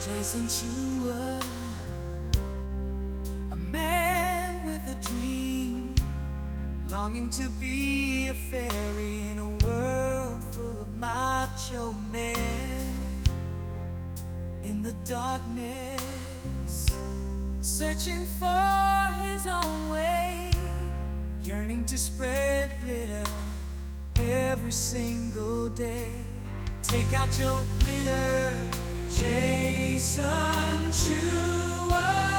Jason Chua, a man with a dream, longing to be a fairy in a world full of macho men. In the darkness, searching for his own way, yearning to spread glitter every single day. Take out your glitter, Jason Chua.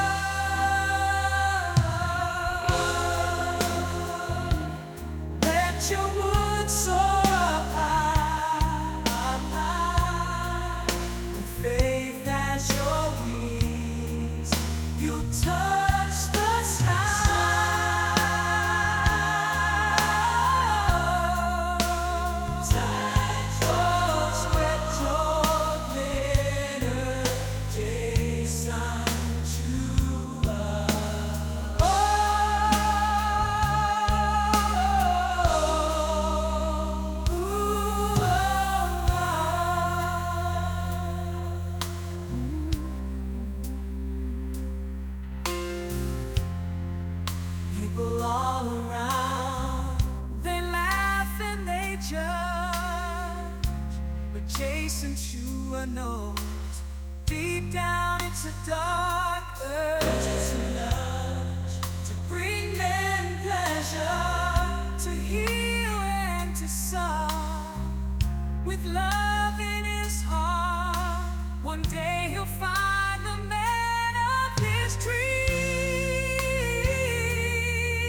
Let your wood soar up high, with faith as your wings, you'll touch the sky. People all around, they laugh and they judge, but Jason Chua knows deep down it's a dark urge to bring men pleasure.